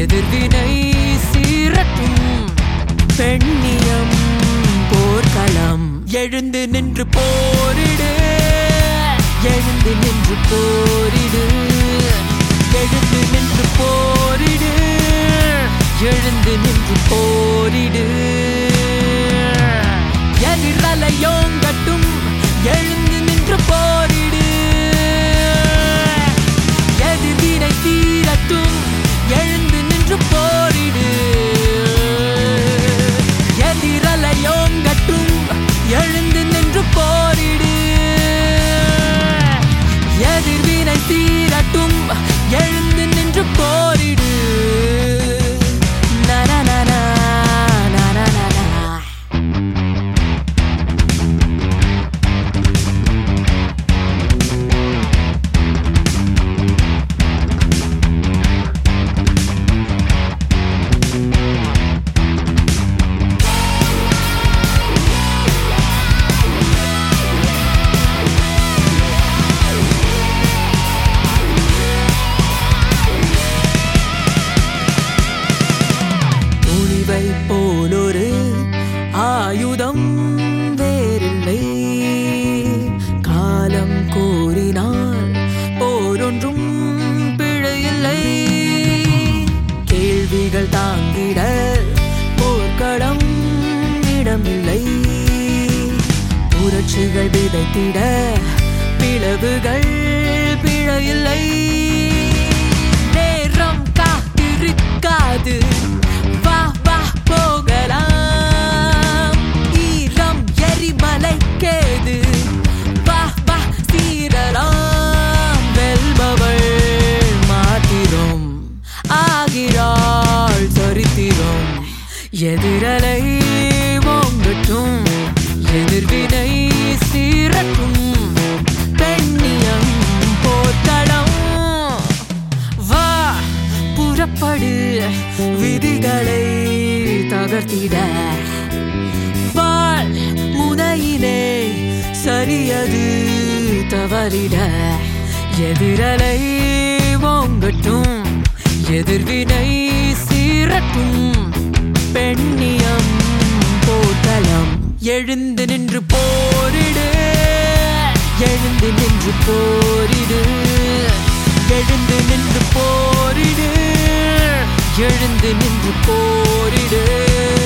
எதிர்வினை சீரட்டும் பெண்ணியம் போர்க்களம் எழுந்து நின்று போரிடு எழுந்து நின்று போரிடு எழுந்து நின்று போரிடு எழுந்து நின்று போரிடு எதிரலையோங்கட்டும் எழுந்து நின்று போரிடு எதிர்வினை தீரட்டும் எழுந்து நின்று போரிடு எதிரலையோங்கட்டும் எழுந்து நின்று போரிடு எதிர்வினை தீரட்டும் எழுந்து நின்று போரிடு போலொரு ஆயுதம் வேறில்லை காலம் கோரினால் போரொன்றும் பிழையில்லை கேள்விகள் தாங்கிட போர்க்களம் இடமில்லை புரட்சிகள் விதைத்திட பிளவுகள் பிழையில்லை நேரம் காத்திருக்காது போகலாம் ஈரம் எரிமலைக்கேது வா வா சீரலாம் வெல்பவள் மாத்திரம் ஆகிறாள் சரித்திரம் எதிரலை ஓங்கட்டும் எதிர்வினை சீரட்டும் பெண்ணியம் போர்க்களம் வா புறப்படு விதிகளை தகர்த்திட வாழ் முனையிலே சரியது தவறிட எதிரலை ஓங்கட்டும் எதிர்வினை சீரட்டும் பெண்ணியம் போர்க்களம் எழுந்து நின்று போரிடு எழுந்து நின்று போரிடு எழுந்து நின்று போரிடு எழுந்து நின்று போரிடு